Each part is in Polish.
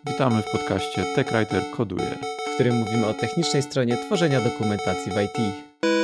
Witamy w podcaście TechWriter Koduje, w którym mówimy o technicznej stronie tworzenia dokumentacji w IT.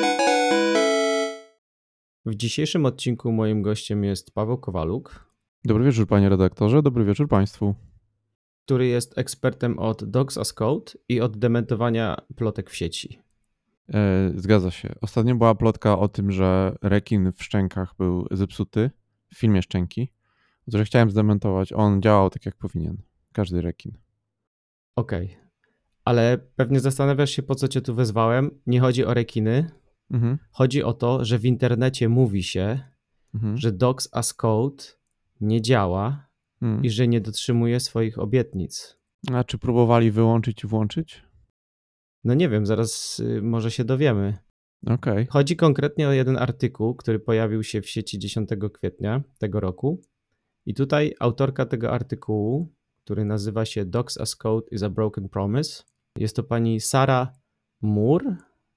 W dzisiejszym odcinku moim gościem jest Paweł Kowaluk. Dobry wieczór, panie redaktorze, dobry wieczór państwu. Który jest ekspertem od Docs as Code i od dementowania plotek w sieci. Zgadza się. Ostatnio była plotka o tym, że rekin w szczękach był zepsuty w filmie Szczęki, że chciałem zdementować. On działał tak, jak powinien. Każdy rekin. Okej. Ale pewnie zastanawiasz się, po co cię tu wezwałem. Nie chodzi o rekiny. Chodzi o to, że w internecie mówi się, że Docs as Code nie działa i że nie dotrzymuje swoich obietnic. A czy próbowali wyłączyć i włączyć? No nie wiem, zaraz może się dowiemy. Okej. Chodzi konkretnie o jeden artykuł, który pojawił się w sieci 10 kwietnia tego roku. I tutaj autorka tego artykułu, który nazywa się Docs as Code is a Broken Promise, jest to pani Sarah Moir,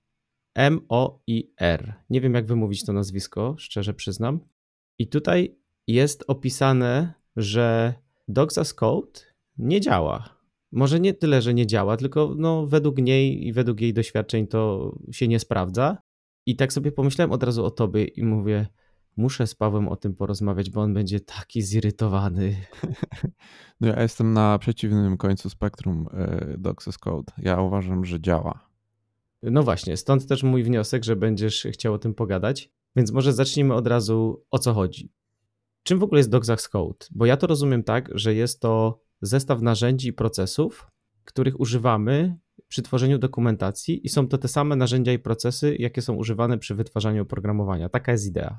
M-O-I-R. Nie wiem, jak wymówić to nazwisko, szczerze przyznam. I tutaj jest opisane, że Docs as Code nie działa. Może nie tyle, że nie działa, tylko według niej i według jej doświadczeń to się nie sprawdza. I tak sobie pomyślałem od razu o tobie i mówię, muszę z Pawłem o tym porozmawiać, bo on będzie taki zirytowany. No ja jestem na przeciwnym końcu spektrum Docs as Code. Ja uważam, że działa. No właśnie, stąd też mój wniosek, że będziesz chciał o tym pogadać. Więc może zacznijmy od razu, o co chodzi. Czym w ogóle jest Docs as Code? Bo ja to rozumiem tak, że jest to zestaw narzędzi i procesów, których używamy przy tworzeniu dokumentacji i są to te same narzędzia i procesy, jakie są używane przy wytwarzaniu oprogramowania. Taka jest idea.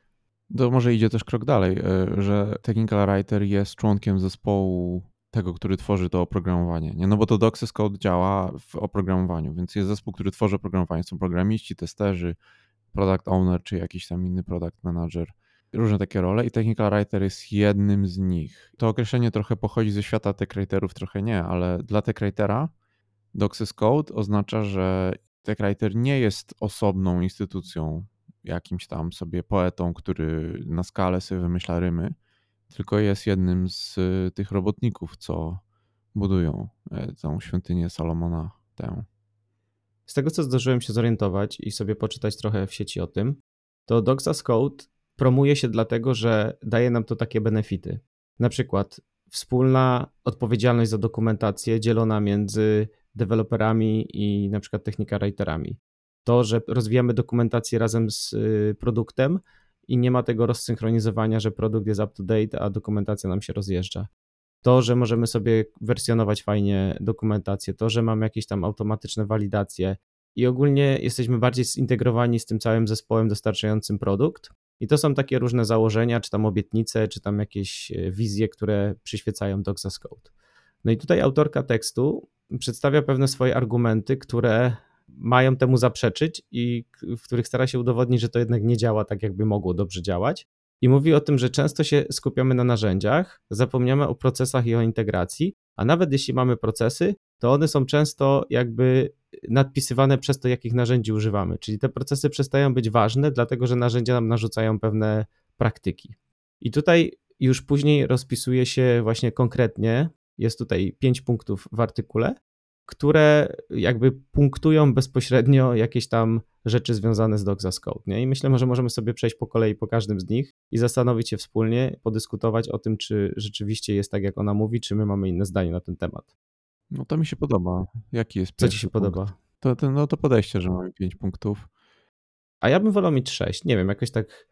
To może idzie też krok dalej, że Technical Writer jest członkiem zespołu tego, który tworzy to oprogramowanie. Nie? No bo to Docs as Code działa w oprogramowaniu, więc jest zespół, który tworzy oprogramowanie. Są programiści, testerzy, product owner czy jakiś tam inny product manager. Różne takie role i Technical Writer jest jednym z nich. To określenie trochę pochodzi ze świata TechWriterów, trochę nie, ale dla TechWritera Docs as Code oznacza, że TechWriter nie jest osobną instytucją, jakimś tam sobie poetą, który na skalę sobie wymyśla rymy, tylko jest jednym z tych robotników, co budują tą świątynię Salomona tę. Z tego, co zdążyłem się zorientować i sobie poczytać trochę w sieci o tym, to Docs as Code promuje się dlatego, że daje nam to takie benefity. Na przykład wspólna odpowiedzialność za dokumentację dzielona między deweloperami i na przykład technical writerami. To, że rozwijamy dokumentację razem z produktem i nie ma tego rozsynchronizowania, że produkt jest up to date, a dokumentacja nam się rozjeżdża. To, że możemy sobie wersjonować fajnie dokumentację, to, że mamy jakieś tam automatyczne walidacje i ogólnie jesteśmy bardziej zintegrowani z tym całym zespołem dostarczającym produkt. I to są takie różne założenia, czy tam obietnice, czy tam jakieś wizje, które przyświecają Docs as Code. No i tutaj autorka tekstu przedstawia pewne swoje argumenty, które mają temu zaprzeczyć i w których stara się udowodnić, że to jednak nie działa tak, jakby mogło dobrze działać. I mówi o tym, że często się skupiamy na narzędziach, zapomniamy o procesach i o integracji, a nawet jeśli mamy procesy, to one są często jakby nadpisywane przez to, jakich narzędzi używamy. Czyli te procesy przestają być ważne, dlatego że narzędzia nam narzucają pewne praktyki. I tutaj już później rozpisuje się właśnie konkretnie, jest tutaj 5 punktów w artykule, które jakby punktują bezpośrednio jakieś tam rzeczy związane z Docs as Code. Nie? I myślę, że możemy sobie przejść po kolei po każdym z nich i zastanowić się wspólnie, podyskutować o tym, czy rzeczywiście jest tak, jak ona mówi, czy my mamy inne zdanie na ten temat. No to mi się podoba. Jaki jest Co pierwszy ci się punkt? podoba? To podejście, że mamy 5 punktów. A ja bym wolał mieć 6. Nie wiem, jakoś tak...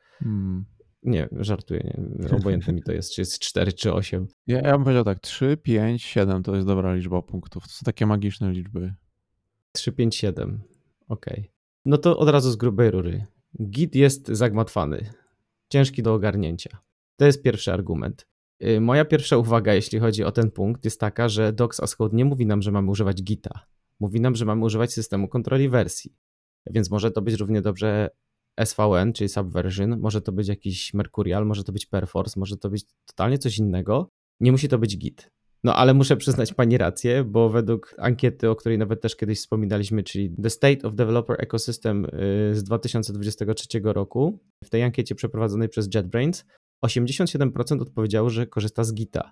Nie, żartuję. Nie. Obojętne mi to jest, czy jest 4 czy 8. Ja bym powiedział tak, 3, 5, 7 to jest dobra liczba punktów. To są takie magiczne liczby. 3, 5, 7. Okej. No to od razu z grubej rury. Git jest zagmatwany. Ciężki do ogarnięcia. To jest pierwszy argument. Moja pierwsza uwaga, jeśli chodzi o ten punkt, jest taka, że Docs as Code nie mówi nam, że mamy używać Gita. Mówi nam, że mamy używać systemu kontroli wersji. Więc może to być równie dobrze SVN, czyli Subversion, może to być jakiś Mercurial, może to być Perforce, może to być totalnie coś innego. Nie musi to być Git. No ale muszę przyznać pani rację, bo według ankiety, o której nawet też kiedyś wspominaliśmy, czyli The State of Developer Ecosystem z 2023 roku, w tej ankiecie przeprowadzonej przez JetBrains 87% odpowiedziało, że korzysta z Gita.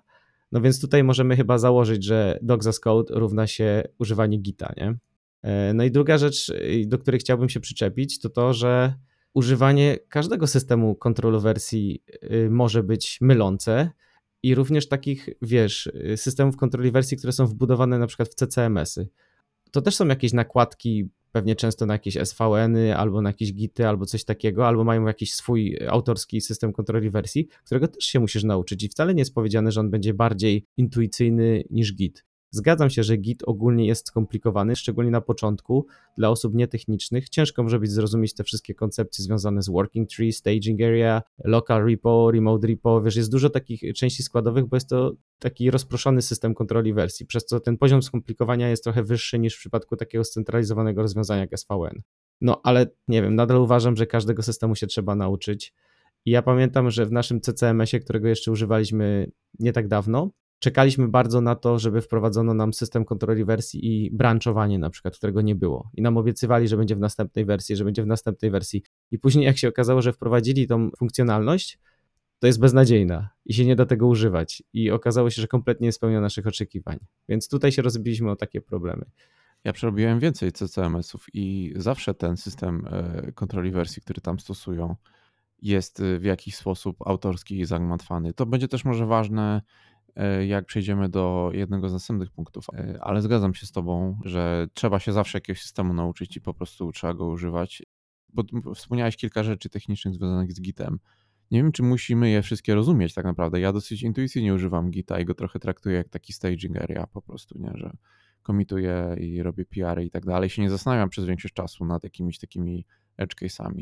No więc tutaj możemy chyba założyć, że docs as code równa się używanie Gita, nie? No i druga rzecz, do której chciałbym się przyczepić, to to, że używanie każdego systemu kontrolu wersji może być mylące i również takich, wiesz, systemów kontroli wersji, które są wbudowane na przykład w CCMS-y. To też są jakieś nakładki, pewnie często na jakieś SVN-y, albo na jakieś Gity, albo coś takiego, albo mają jakiś swój autorski system kontroli wersji, którego też się musisz nauczyć i wcale nie jest powiedziane, że on będzie bardziej intuicyjny niż Git. Zgadzam się, że Git ogólnie jest skomplikowany, szczególnie na początku, dla osób nietechnicznych. Ciężko może być zrozumieć te wszystkie koncepcje związane z working tree, staging area, local repo, remote repo, wiesz, jest dużo takich części składowych, bo jest to taki rozproszony system kontroli wersji, przez co ten poziom skomplikowania jest trochę wyższy niż w przypadku takiego scentralizowanego rozwiązania jak SVN. No ale nie wiem, nadal uważam, że każdego systemu się trzeba nauczyć. I ja pamiętam, że w naszym CCMS-ie, którego jeszcze używaliśmy nie tak dawno, czekaliśmy bardzo na to, żeby wprowadzono nam system kontroli wersji i branchowanie na przykład, którego nie było. I nam obiecywali, że będzie w następnej wersji, że będzie w następnej wersji. I później jak się okazało, że wprowadzili tą funkcjonalność, to jest beznadziejna i się nie da tego używać. I okazało się, że kompletnie nie spełnia naszych oczekiwań. Więc tutaj się rozbiliśmy o takie problemy. Ja przerobiłem więcej CCMS-ów i zawsze ten system kontroli wersji, który tam stosują, jest w jakiś sposób autorski i zagmatwany. To będzie też może ważne, jak przejdziemy do jednego z następnych punktów, ale zgadzam się z tobą, że trzeba się zawsze jakiegoś systemu nauczyć i po prostu trzeba go używać. Bo wspomniałeś kilka rzeczy technicznych związanych z Gitem. Nie wiem, czy musimy je wszystkie rozumieć tak naprawdę. Ja dosyć intuicyjnie używam Gita i go trochę traktuję jak taki staging area po prostu, nie? Że komituję i robię PR-y i tak dalej. Się nie zastanawiam przez większość czasu nad jakimiś takimi edge case'ami.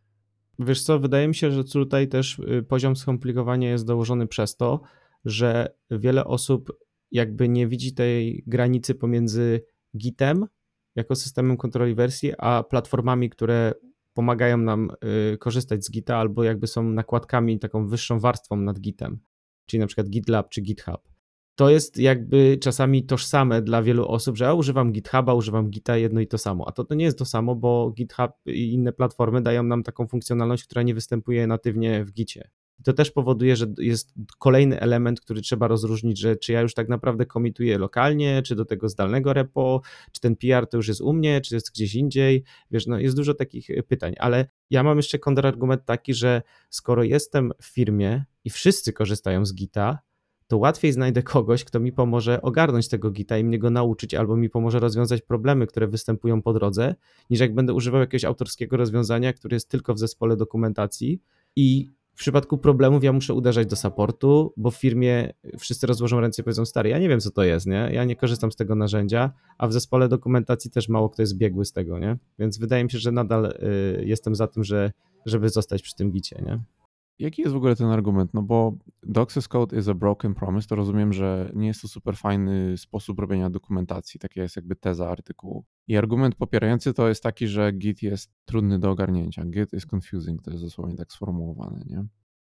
Wiesz co, wydaje mi się, że tutaj też poziom skomplikowania jest dołożony przez to, że wiele osób jakby nie widzi tej granicy pomiędzy Gitem jako systemem kontroli wersji, a platformami, które pomagają nam korzystać z Gita albo jakby są nakładkami, taką wyższą warstwą nad Gitem, czyli na przykład GitLab czy GitHub. To jest jakby czasami tożsame dla wielu osób, że ja używam GitHuba, używam Gita, jedno i to samo. A to nie jest to samo, bo GitHub i inne platformy dają nam taką funkcjonalność, która nie występuje natywnie w Gicie. I to też powoduje, że jest kolejny element, który trzeba rozróżnić, że czy ja już tak naprawdę komituję lokalnie, czy do tego zdalnego repo, czy ten PR to już jest u mnie, czy jest gdzieś indziej. Wiesz, no jest dużo takich pytań, ale ja mam jeszcze kontrargument taki, że skoro jestem w firmie i wszyscy korzystają z Gita, to łatwiej znajdę kogoś, kto mi pomoże ogarnąć tego Gita i mnie go nauczyć, albo mi pomoże rozwiązać problemy, które występują po drodze, niż jak będę używał jakiegoś autorskiego rozwiązania, które jest tylko w zespole dokumentacji i w przypadku problemów ja muszę uderzać do supportu, bo w firmie wszyscy rozłożą ręce i powiedzą, stary, ja nie wiem co to jest, nie? Ja nie korzystam z tego narzędzia, a w zespole dokumentacji też mało kto jest biegły z tego, nie? Więc wydaje mi się, że nadal jestem za tym, żeby zostać przy tym Gicie, nie? Jaki jest w ogóle ten argument? No bo docs as code is a broken promise, to rozumiem, że nie jest to super fajny sposób robienia dokumentacji, taka jest jakby teza artykułu. I argument popierający to jest taki, że Git jest trudny do ogarnięcia. Git is confusing, to jest dosłownie tak sformułowane, nie?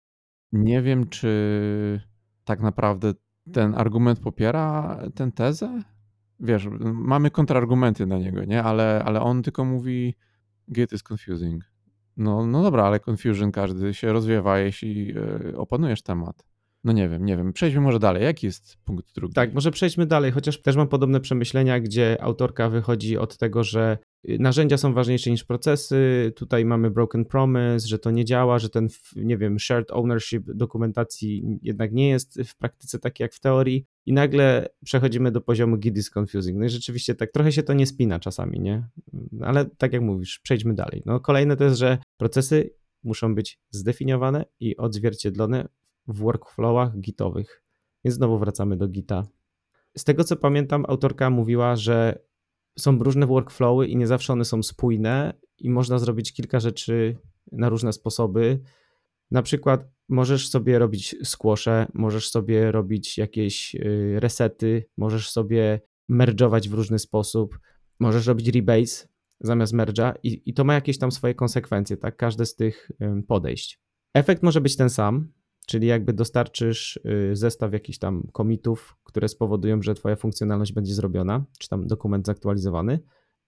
Nie wiem, czy tak naprawdę ten argument popiera tę tezę? Wiesz, mamy kontrargumenty na niego, nie? Ale on tylko mówi Git is confusing. No dobra, ale confusion każdy się rozwiewa, jeśli opanujesz temat. No nie wiem. Przejdźmy może dalej. Jaki jest punkt drugi? Tak, może przejdźmy dalej, chociaż też mam podobne przemyślenia, gdzie autorka wychodzi od tego, że narzędzia są ważniejsze niż procesy, tutaj mamy broken promise, że to nie działa, że ten, nie wiem, shared ownership dokumentacji jednak nie jest w praktyce taki jak w teorii i nagle przechodzimy do poziomu Git is confusing. No i rzeczywiście tak trochę się to nie spina czasami, nie? Ale tak jak mówisz, przejdźmy dalej. No kolejne to jest, że procesy muszą być zdefiniowane i odzwierciedlone w workflowach gitowych. Więc znowu wracamy do Gita. Z tego co pamiętam, autorka mówiła, że są różne workflowy i nie zawsze one są spójne i można zrobić kilka rzeczy na różne sposoby. Na przykład możesz sobie robić squasze, możesz sobie robić jakieś resety, możesz sobie merge'ować w różny sposób, możesz robić rebase zamiast merge'a i to ma jakieś tam swoje konsekwencje, tak? Każde z tych podejść. Efekt może być ten sam, czyli jakby dostarczysz zestaw jakichś tam commitów, które spowodują, że twoja funkcjonalność będzie zrobiona, czy tam dokument zaktualizowany,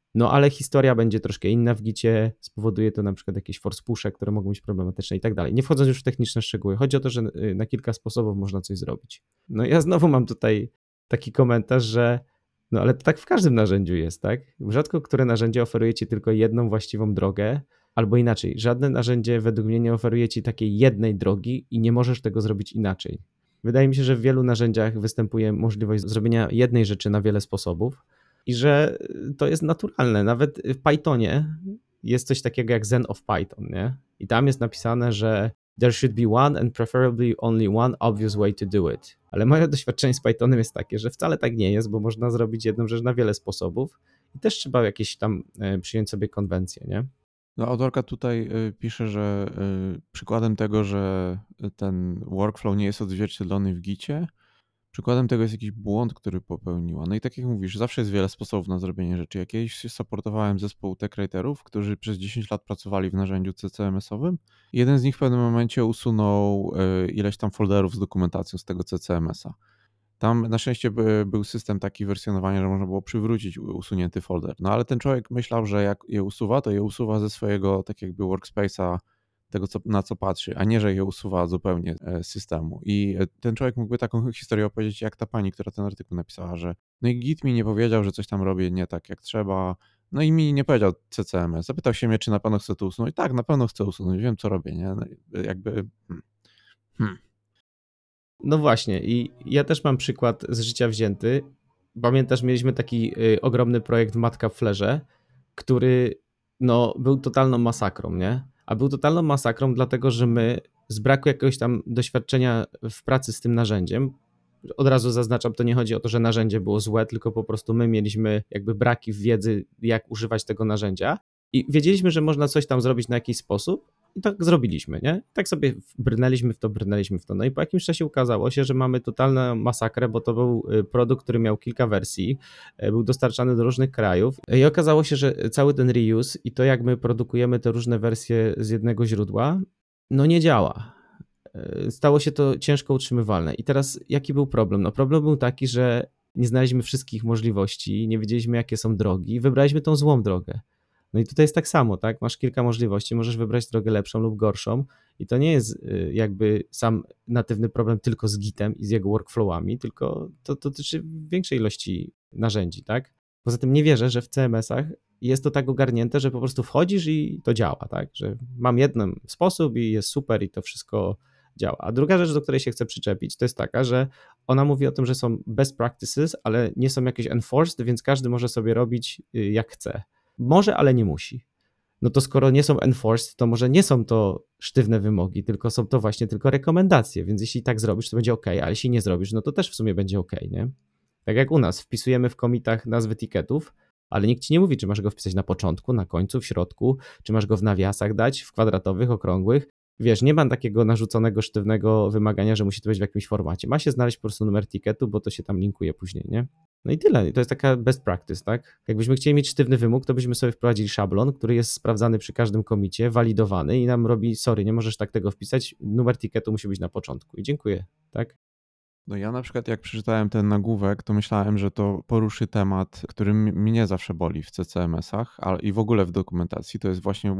No ale historia będzie troszkę inna w gicie, spowoduje to na przykład jakieś force pusze, które mogą być problematyczne i tak dalej. Nie wchodząc już w techniczne szczegóły, chodzi o to, że na kilka sposobów można coś zrobić. No ja znowu mam tutaj taki komentarz, że no ale to tak w każdym narzędziu jest, tak? Rzadko które narzędzie oferuje ci tylko jedną właściwą drogę, albo inaczej, żadne narzędzie według mnie nie oferuje ci takiej jednej drogi i nie możesz tego zrobić inaczej. Wydaje mi się, że w wielu narzędziach występuje możliwość zrobienia jednej rzeczy na wiele sposobów i że to jest naturalne. Nawet w Pythonie jest coś takiego jak Zen of Python, nie? I tam jest napisane, że there should be one and preferably only one obvious way to do it. Ale moje doświadczenie z Pythonem jest takie, że wcale tak nie jest, bo można zrobić jedną rzecz na wiele sposobów i też trzeba jakieś tam przyjąć sobie konwencje, nie? No, autorka tutaj pisze, że przykładem tego, że ten workflow nie jest odzwierciedlony w gicie, przykładem tego jest jakiś błąd, który popełniła. No i tak jak mówisz, zawsze jest wiele sposobów na zrobienie rzeczy. Ja kiedyś supportowałem zespół tech writerów, którzy przez 10 lat pracowali w narzędziu CCMS-owym. Jeden z nich w pewnym momencie usunął ileś tam folderów z dokumentacją z tego CCMS-a. Tam na szczęście był system taki wersjonowania, że można było przywrócić usunięty folder. No ale ten człowiek myślał, że jak je usuwa, to je usuwa ze swojego tak jakby workspace'a, tego na co patrzy, a nie, że je usuwa zupełnie z systemu. I ten człowiek mógłby taką historię opowiedzieć jak ta pani, która ten artykuł napisała, że no i Git mi nie powiedział, że coś tam robię nie tak jak trzeba, no i mi nie powiedział CCMS. Zapytał się mnie, czy na pewno chcę to usunąć. Tak, na pewno chcę usunąć, wiem co robię, nie? No, jakby... No właśnie i ja też mam przykład z życia wzięty. Pamiętasz, mieliśmy taki ogromny projekt w Madcap Flerze, który no, był totalną masakrą, nie? A był totalną masakrą dlatego, że my z braku jakiegoś tam doświadczenia w pracy z tym narzędziem, od razu zaznaczam, to nie chodzi o to, że narzędzie było złe, tylko po prostu my mieliśmy jakby braki w wiedzy, jak używać tego narzędzia i wiedzieliśmy, że można coś tam zrobić na jakiś sposób i tak zrobiliśmy, nie? Tak sobie brnęliśmy w to. No i po jakimś czasie ukazało się, że mamy totalną masakrę, bo to był produkt, który miał kilka wersji, był dostarczany do różnych krajów i okazało się, że cały ten reuse i to, jak my produkujemy te różne wersje z jednego źródła, no nie działa. Stało się to ciężko utrzymywalne. I teraz jaki był problem? No problem był taki, że nie znaleźliśmy wszystkich możliwości, nie wiedzieliśmy jakie są drogi, wybraliśmy tą złą drogę. No i tutaj jest tak samo, tak? Masz kilka możliwości, możesz wybrać drogę lepszą lub gorszą i to nie jest jakby sam natywny problem tylko z Gitem i z jego workflowami, tylko to dotyczy większej ilości narzędzi, tak? Poza tym nie wierzę, że w CMS-ach jest to tak ogarnięte, że po prostu wchodzisz i to działa, tak? Że mam jeden sposób i jest super i to wszystko działa. A druga rzecz, do której się chcę przyczepić, to jest taka, że ona mówi o tym, że są best practices, ale nie są jakieś enforced, więc każdy może sobie robić jak chce. Może, ale nie musi. No to skoro nie są enforced, to może nie są to sztywne wymogi, tylko są to właśnie tylko rekomendacje, więc jeśli tak zrobisz, to będzie ok, ale jeśli nie zrobisz, no to też w sumie będzie ok, nie? Tak jak u nas, wpisujemy w commitach nazwy ticketów, ale nikt ci nie mówi, czy masz go wpisać na początku, na końcu, w środku, czy masz go w nawiasach dać, w kwadratowych, okrągłych. Wiesz, nie ma takiego narzuconego, sztywnego wymagania, że musi to być w jakimś formacie. Ma się znaleźć po prostu numer ticketu, bo to się tam linkuje później, nie? No i tyle. To jest taka best practice, tak? Jakbyśmy chcieli mieć sztywny wymóg, to byśmy sobie wprowadzili szablon, który jest sprawdzany przy każdym komicie, walidowany i nam robi, sorry, nie możesz tak tego wpisać, numer ticketu musi być na początku i dziękuję, tak? No ja na przykład jak przeczytałem ten nagłówek, to myślałem, że to poruszy temat, który mnie zawsze boli w CCMS-ach i w ogóle w dokumentacji, to jest właśnie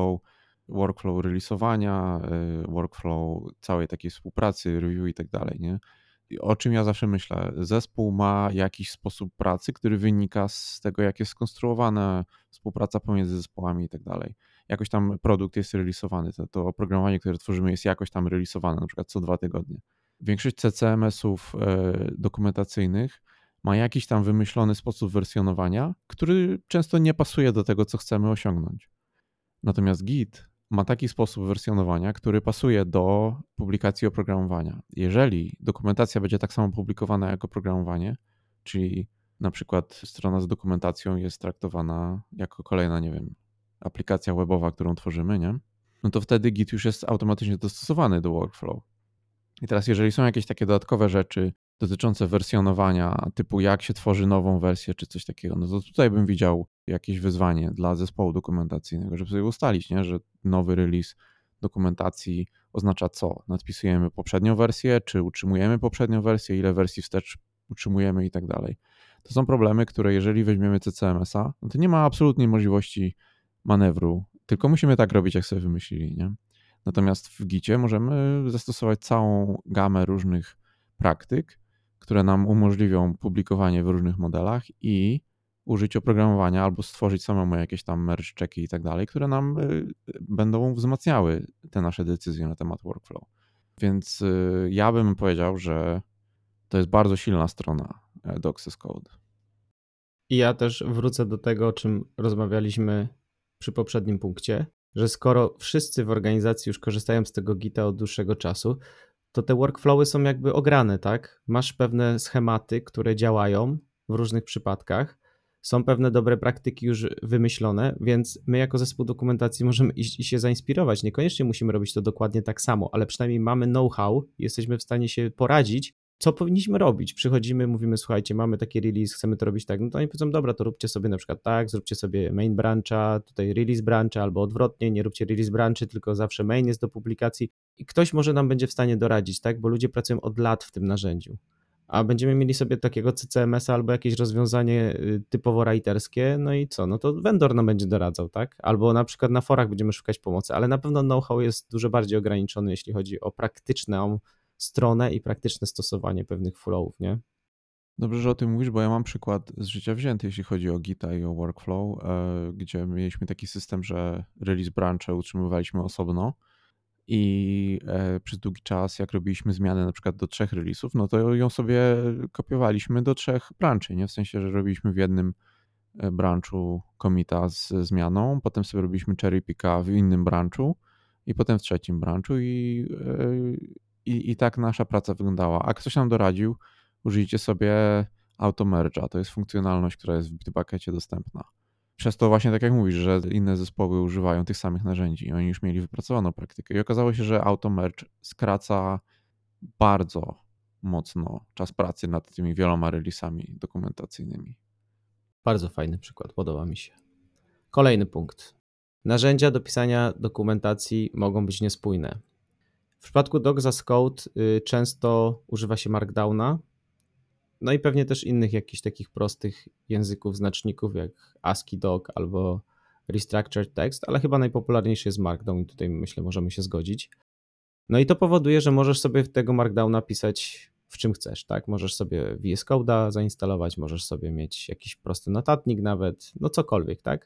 workflow releasowania, workflow całej takiej współpracy, review i tak dalej, nie? O czym ja zawsze myślę? Zespół ma jakiś sposób pracy, który wynika z tego, jak jest skonstruowana współpraca pomiędzy zespołami i tak dalej. Jakoś tam produkt jest releasowany, to oprogramowanie, które tworzymy jest jakoś tam releasowane, na przykład co 2 tygodnie. Większość CCMS-ów dokumentacyjnych ma jakiś tam wymyślony sposób wersjonowania, który często nie pasuje do tego, co chcemy osiągnąć. Natomiast Git ma taki sposób wersjonowania, który pasuje do publikacji oprogramowania. Jeżeli dokumentacja będzie tak samo publikowana jak oprogramowanie, czyli na przykład strona z dokumentacją jest traktowana jako kolejna, nie wiem, aplikacja webowa, którą tworzymy, nie? No to wtedy Git już jest automatycznie dostosowany do workflow. I teraz jeżeli są jakieś takie dodatkowe rzeczy dotyczące wersjonowania, typu jak się tworzy nową wersję czy coś takiego, no to tutaj bym widział jakieś wyzwanie dla zespołu dokumentacyjnego, żeby sobie ustalić, nie, że nowy release dokumentacji oznacza co? Nadpisujemy poprzednią wersję, czy utrzymujemy poprzednią wersję, ile wersji wstecz utrzymujemy i tak dalej. To są problemy, które jeżeli weźmiemy CCMS-a, no to nie ma absolutnie możliwości manewru, tylko musimy tak robić, jak sobie wymyślili, nie? Natomiast w Gicie możemy zastosować całą gamę różnych praktyk, które nam umożliwią publikowanie w różnych modelach i użyć oprogramowania albo stworzyć samemu jakieś tam merge checki i tak dalej, które nam będą wzmacniały te nasze decyzje na temat workflow. Więc ja bym powiedział, że to jest bardzo silna strona Docs Code. I ja też wrócę do tego, o czym rozmawialiśmy przy poprzednim punkcie, że skoro wszyscy w organizacji już korzystają z tego Gita od dłuższego czasu, to te workflowy są jakby ograne, tak? Masz pewne schematy, które działają w różnych przypadkach, są pewne dobre praktyki już wymyślone, więc my jako zespół dokumentacji możemy iść i się zainspirować. Niekoniecznie musimy robić to dokładnie tak samo, ale przynajmniej mamy know-how, jesteśmy w stanie się poradzić, co powinniśmy robić. Przychodzimy, mówimy, słuchajcie, mamy taki release, chcemy to robić tak, no to oni powiedzą, dobra, to róbcie sobie na przykład tak, zróbcie sobie main brancha, tutaj release brancha, albo odwrotnie, nie róbcie release branchy, tylko zawsze main jest do publikacji i ktoś może nam będzie w stanie doradzić, tak, bo ludzie pracują od lat w tym narzędziu. A będziemy mieli sobie takiego CCMS-a albo jakieś rozwiązanie typowo writerskie, no i co? No to vendor nam będzie doradzał, tak? Albo na przykład na forach będziemy szukać pomocy, ale na pewno know-how jest dużo bardziej ograniczony, jeśli chodzi o praktyczną stronę i praktyczne stosowanie pewnych flowów, nie? Dobrze, że o tym mówisz, bo ja mam przykład z życia wzięty, jeśli chodzi o Gita i o workflow, gdzie mieliśmy taki system, że release branche utrzymywaliśmy osobno i przez długi czas, jak robiliśmy zmianę na przykład do 3 release'ów, no to ją sobie kopiowaliśmy do 3 branczy, nie? W sensie, że robiliśmy w jednym branchu commita z zmianą, potem sobie robiliśmy cherry picka w innym branchu i potem w trzecim branchu i tak nasza praca wyglądała. A ktoś nam doradził, użyjcie sobie AutoMerge'a, to jest funkcjonalność, która jest w Bitbuckecie dostępna. Przez to właśnie tak jak mówisz, że inne zespoły używają tych samych narzędzi. Oni już mieli wypracowaną praktykę i okazało się, że AutoMerge skraca bardzo mocno czas pracy nad tymi wieloma release'ami dokumentacyjnymi. Bardzo fajny przykład, podoba mi się. Kolejny punkt. Narzędzia do pisania dokumentacji mogą być niespójne. W przypadku Docs as Code często używa się Markdowna, no i pewnie też innych jakichś takich prostych języków, znaczników jak ASCII Doc albo Restructured Text, ale chyba najpopularniejszy jest Markdown i tutaj myślę możemy się zgodzić. No i to powoduje, że możesz sobie tego Markdowna pisać w czym chcesz, tak? Możesz sobie VS Code'a zainstalować, możesz sobie mieć jakiś prosty notatnik nawet, no cokolwiek, tak?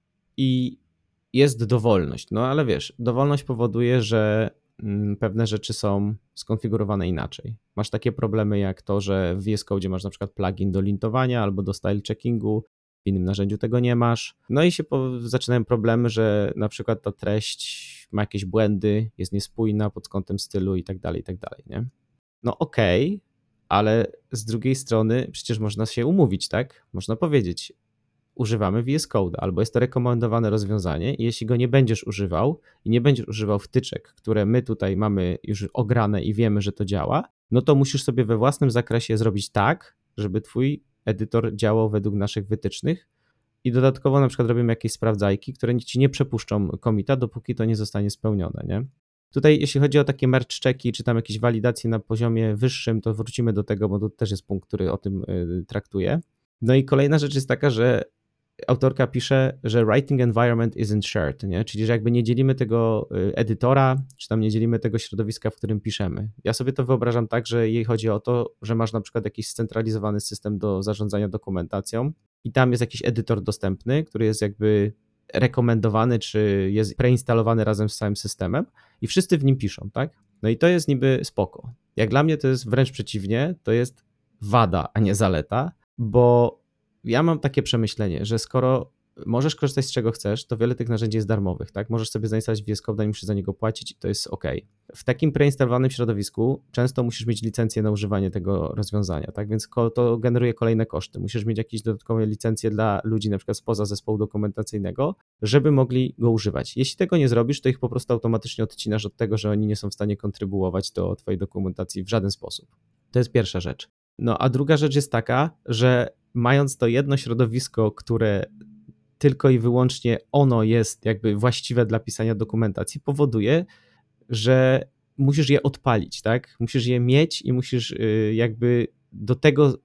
I jest dowolność, no ale wiesz, dowolność powoduje, że pewne rzeczy są skonfigurowane inaczej. Masz takie problemy jak to, że w VS Code masz na przykład plugin do lintowania albo do style checkingu, w innym narzędziu tego nie masz. No i się zaczynają problemy, że na przykład ta treść ma jakieś błędy, jest niespójna pod kątem stylu i tak dalej, nie? No okej, ale z drugiej strony przecież można się umówić, tak? Można powiedzieć, używamy VS Code, albo jest to rekomendowane rozwiązanie i jeśli go nie będziesz używał i nie będziesz używał wtyczek, które my tutaj mamy już ograne i wiemy, że to działa, no to musisz sobie we własnym zakresie zrobić tak, żeby twój edytor działał według naszych wytycznych i dodatkowo na przykład robimy jakieś sprawdzajki, które ci nie przepuszczą commita, dopóki to nie zostanie spełnione, nie? Tutaj jeśli chodzi o takie merge checki, czy tam jakieś walidacje na poziomie wyższym, to wrócimy do tego, bo to też jest punkt, który o tym traktuje. No i kolejna rzecz jest taka, że autorka pisze, że writing environment isn't shared, nie? Czyli że jakby nie dzielimy tego edytora, czy tam nie dzielimy tego środowiska, w którym piszemy. Ja sobie to wyobrażam tak, że jej chodzi o to, że masz na przykład jakiś scentralizowany system do zarządzania dokumentacją i tam jest jakiś edytor dostępny, który jest jakby rekomendowany, czy jest preinstalowany razem z całym systemem i wszyscy w nim piszą, tak? No i to jest niby spoko. Jak dla mnie to jest wręcz przeciwnie, to jest wada, a nie zaleta, bo ja mam takie przemyślenie, że skoro możesz korzystać z czego chcesz, to wiele tych narzędzi jest darmowych, tak? Możesz sobie zainstalować VS Code, nie musisz za niego płacić i to jest ok. W takim preinstalowanym środowisku często musisz mieć licencję na używanie tego rozwiązania, tak? Więc to generuje kolejne koszty. Musisz mieć jakieś dodatkowe licencje dla ludzi na przykład spoza zespołu dokumentacyjnego, żeby mogli go używać. Jeśli tego nie zrobisz, to ich po prostu automatycznie odcinasz od tego, że oni nie są w stanie kontrybuować do twojej dokumentacji w żaden sposób. To jest pierwsza rzecz. No a druga rzecz jest taka, że mając to jedno środowisko, które tylko i wyłącznie ono jest jakby właściwe dla pisania dokumentacji, powoduje, że musisz je odpalić, tak? Musisz je mieć i musisz jakby do tego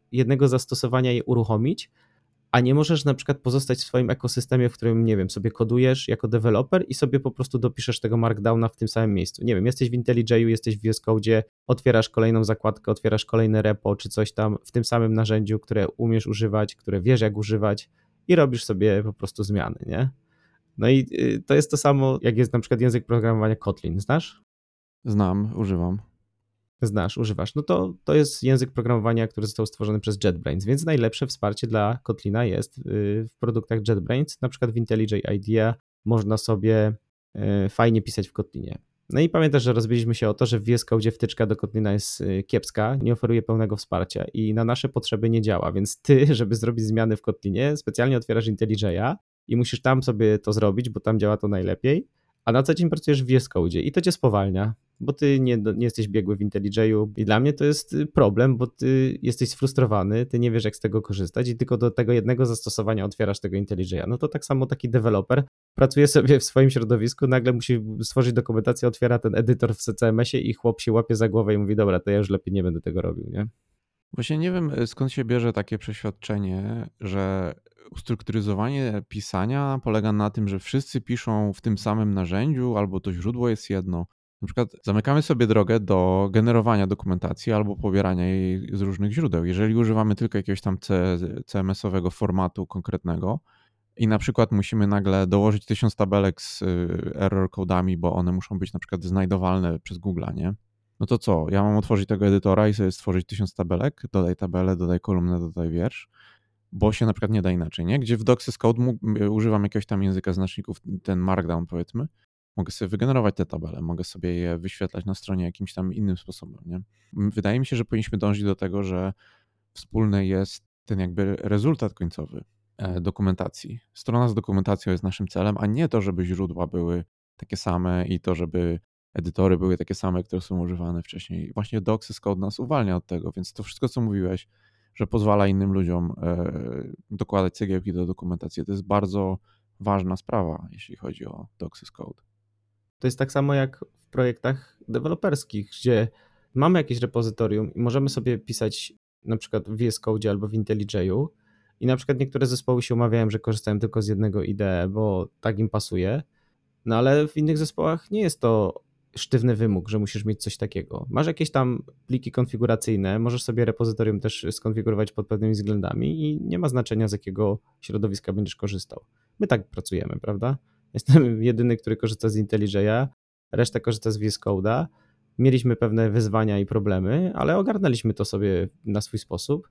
jednego zastosowania je uruchomić, a nie możesz na przykład pozostać w swoim ekosystemie, w którym, nie wiem, sobie kodujesz jako deweloper i sobie po prostu dopiszesz tego markdowna w tym samym miejscu. Nie wiem, jesteś w IntelliJ'u, jesteś w VS Code'zie, otwierasz kolejną zakładkę, otwierasz kolejne repo czy coś tam w tym samym narzędziu, które umiesz używać, które wiesz jak używać i robisz sobie po prostu zmiany, nie? No i to jest to samo, jak jest na przykład język programowania Kotlin, znasz? Znam, używam. Znasz, używasz. No to jest język programowania, który został stworzony przez JetBrains, więc najlepsze wsparcie dla Kotlina jest w produktach JetBrains, na przykład w IntelliJ IDEA można sobie fajnie pisać w Kotlinie. No i pamiętasz, że rozbiliśmy się o to, że w VS Code wtyczka do Kotlina jest kiepska, nie oferuje pełnego wsparcia i na nasze potrzeby nie działa, więc ty, żeby zrobić zmiany w Kotlinie, specjalnie otwierasz IntelliJ'a i musisz tam sobie to zrobić, bo tam działa to najlepiej, a na co dzień pracujesz w VS Code i to cię spowalnia, bo ty nie jesteś biegły w IntelliJ'u i dla mnie to jest problem, bo ty jesteś sfrustrowany, ty nie wiesz jak z tego korzystać i tylko do tego jednego zastosowania otwierasz tego IntelliJ'a. No to tak samo taki deweloper pracuje sobie w swoim środowisku, nagle musi stworzyć dokumentację, otwiera ten edytor w CMS-ie i chłop się łapie za głowę i mówi, dobra, to ja już lepiej nie będę tego robił, nie? Właśnie nie wiem, skąd się bierze takie przeświadczenie, że ustrukturyzowanie pisania polega na tym, że wszyscy piszą w tym samym narzędziu, albo to źródło jest jedno. Na przykład zamykamy sobie drogę do generowania dokumentacji albo pobierania jej z różnych źródeł. Jeżeli używamy tylko jakiegoś tam CMS-owego formatu konkretnego i na przykład musimy nagle dołożyć 1000 tabelek z error kodami, bo one muszą być na przykład znajdowalne przez Google'a, nie? No to co? Ja mam otworzyć tego edytora i sobie stworzyć 1000 tabelek, dodaj tabelę, dodaj kolumnę, dodaj wiersz, bo się na przykład nie da inaczej, nie? Gdzie w Docsys Code używam jakiegoś tam języka znaczników, ten markdown powiedzmy, mogę sobie wygenerować te tabele, mogę sobie je wyświetlać na stronie jakimś tam innym sposobem, nie? Wydaje mi się, że powinniśmy dążyć do tego, że wspólny jest ten jakby rezultat końcowy dokumentacji. Strona z dokumentacją jest naszym celem, a nie to, żeby źródła były takie same i to, żeby edytory były takie same, które są używane wcześniej. Właśnie Docsys Code nas uwalnia od tego, więc to wszystko, co mówiłeś, że pozwala innym ludziom dokładać cegiełki do dokumentacji, to jest bardzo ważna sprawa, jeśli chodzi o Docsys Code. To jest tak samo jak w projektach deweloperskich, gdzie mamy jakieś repozytorium i możemy sobie pisać na przykład w VS Code albo w IntelliJ'u i na przykład niektóre zespoły się umawiają, że korzystają tylko z jednego IDE, bo tak im pasuje, no ale w innych zespołach nie jest to sztywny wymóg, że musisz mieć coś takiego. Masz jakieś tam pliki konfiguracyjne, możesz sobie repozytorium też skonfigurować pod pewnymi względami i nie ma znaczenia, z jakiego środowiska będziesz korzystał. My tak pracujemy, prawda? Jestem jedyny, który korzysta z IntelliJ'a, reszta korzysta z VS Code'a. Mieliśmy pewne wyzwania i problemy, ale ogarnęliśmy to sobie na swój sposób